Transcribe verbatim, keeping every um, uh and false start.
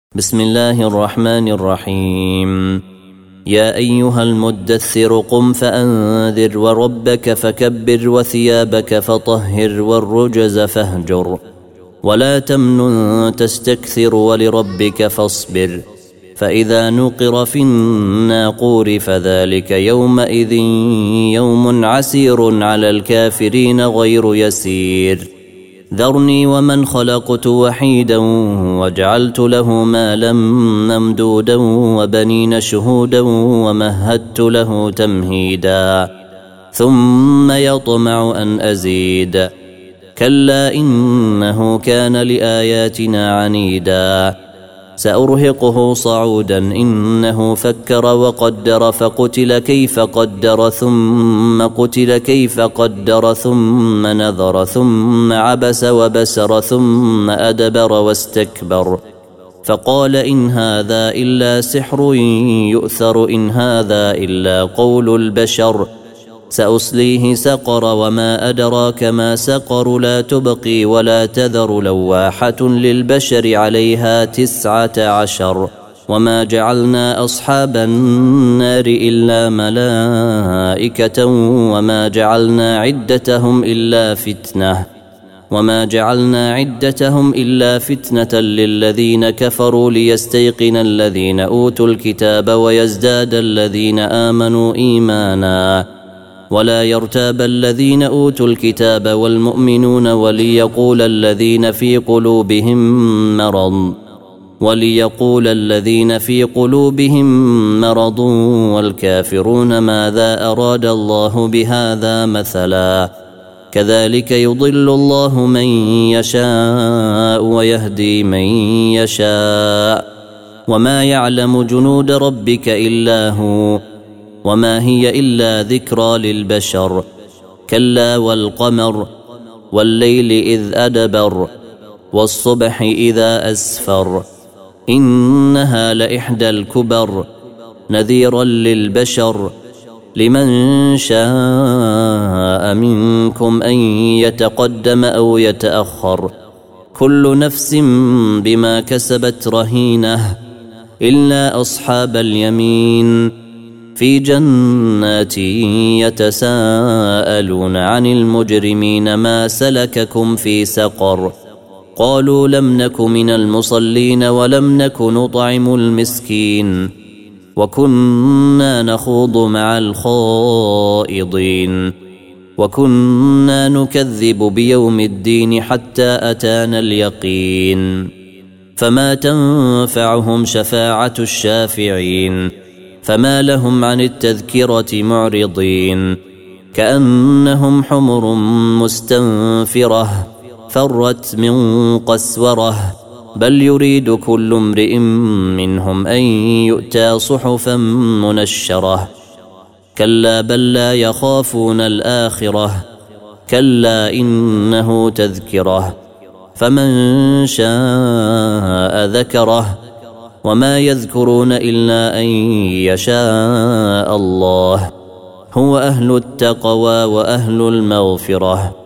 بسم الله الرحمن الرحيم. يا أيها المدثر قم فأنذر وربك فكبر وثيابك فطهر والرجز فاهجر ولا تمنن تستكثر ولربك فاصبر فإذا نقر في الناقور فذلك يومئذ يوم عسير على الكافرين غير يسير. ذرني ومن خلقت وحيدا وجعلت له مالا ممدودا وبنين شهودا ومهدت له تمهيدا ثم يطمع أن أزيد كلا إنه كان لآياتنا عنيدا سأرهقه صعودا إنه فكر وقدر فقتل كيف قدر ثم قتل كيف قدر ثم نظر ثم عبس وبسر ثم أدبر واستكبر فقال إن هذا إلا سحر يؤثر إن هذا إلا قول البشر سأصليه سقر وما أدراك ما سقر لا تبقي ولا تذر لواحة للبشر عليها تسعة عشر وما جعلنا أصحاب النار إلا ملائكة وما جعلنا عدتهم إلا فتنة وما جعلنا عدتهم إلا فتنة للذين كفروا ليستيقن الذين أوتوا الكتاب ويزداد الذين آمنوا إيمانا ولا يرتاب الذين أوتوا الكتاب والمؤمنون وليقول الذين في قلوبهم مرض وليقول الذين في قلوبهم مرض والكافرون ماذا أراد الله بهذا مثلا كذلك يضل الله من يشاء ويهدي من يشاء وما يعلم جنود ربك إلا هو وما هي إلا ذكرى للبشر كلا والقمر والليل إذ أدبر والصبح إذا أسفر إنها لإحدى الكبر نذيرا للبشر لمن شاء منكم أن يتقدم أو يتأخر كل نفس بما كسبت رهينة إلا أصحاب اليمين في جنات يتساءلون عن المجرمين ما سلككم في سقر قالوا لم نك من المصلين ولم نك نطعم المسكين وكنا نخوض مع الخائضين وكنا نكذب بيوم الدين حتى أتانا اليقين فما تنفعهم شفاعة الشافعين فما لهم عن التذكرة معرضين كأنهم حمر مستنفرة فرت من قسورة بل يريد كل امرئ منهم أن يؤتى صحفا منشرة كلا بل لا يخافون الآخرة كلا إنه تذكرة فمن شاء ذكره وما يذكرون إلا أن يشاء الله هو أهل التقوى وأهل المغفرة